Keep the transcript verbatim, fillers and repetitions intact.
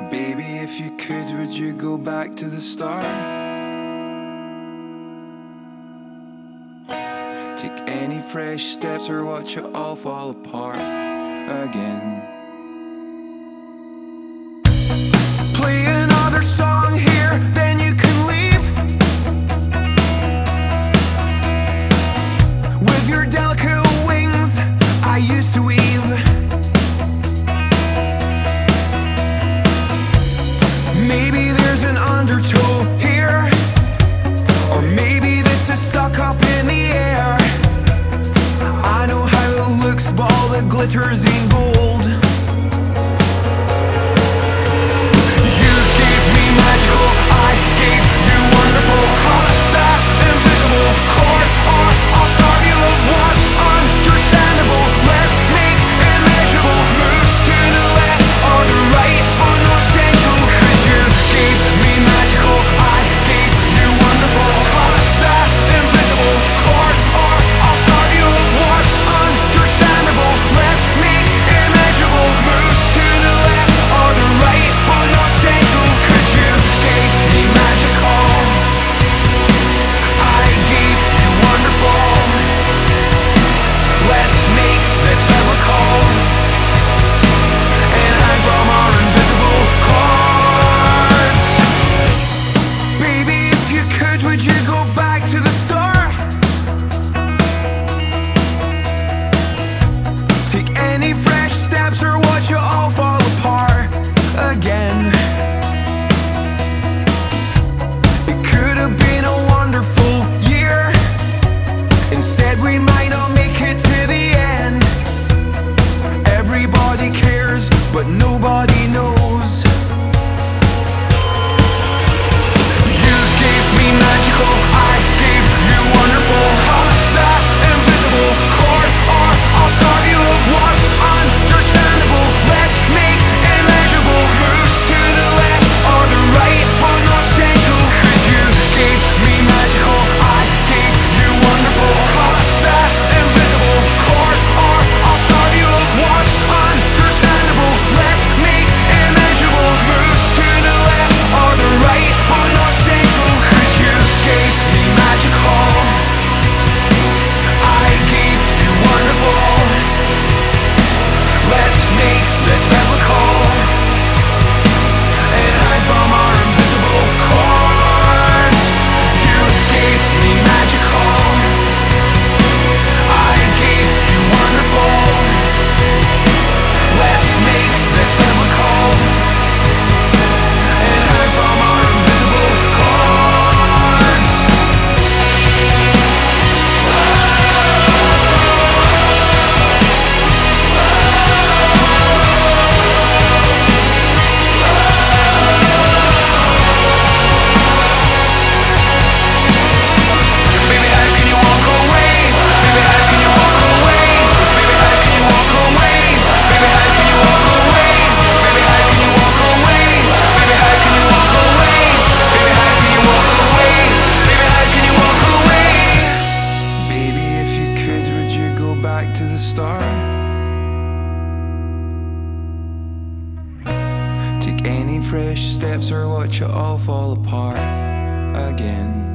Baby, if you could, would you go back to the start? Take any fresh steps or watch it all fall apart again. Play another song here, then you can leave with your delicate wings I used to weave. Maybe there's an undertow here, or maybe this is stuck up in the air. I know how it looks, but all that glitters ain't gold. You gave me magical, I gave you wonderful. Caught that invisible chord, or I'll starve you of what's understandable. Let's make immeasurable moves to the left or the right, but no essential. Cause you gave me magical, I gave you wonderful. Caught that invisible chord, or I'll starve you of what's understandable. Let's make immeasurable moves to the left or the right, but no essential. Cause you gave me magical, I gave you wonderful. Let's make this biblical and hide from our invisible chords. Baby, if you could, would you go back to the start? Take any fresh steps or watch it all fall apart again. It could have been a wonderful year. Instead, we might not make it to the end. Everybody cares, but nobody knows. You gave me magical, I gave you wonderful. Caught that invisible chord, or I'll starve you of what's understandable. Let's make immeasurable moves to the left or the right, but no essential. Cause you gave me magical, I gave you wonderful. Caught that invisible chord, or I'll starve you of what's understandable. Let's make immeasurable moves to the left or the right, but no essential. Cause you gave me magical, I gave you wonderful. Let's make this biblical and hide from our invisible chords. You gave me magical, I gave you wonderful. Let's make this biblical and hide from our invisible chords. Baby, how can you walk away? Baby, how can you walk away? Baby, how can you walk away? Baby, how can you walk away? Baby, how can you walk away? Baby, how can you walk away? Baby, how can you walk away? Baby, how can you walk away? Baby, if you could, would you go back to the start? Take any fresh steps or watch it all fall apart again.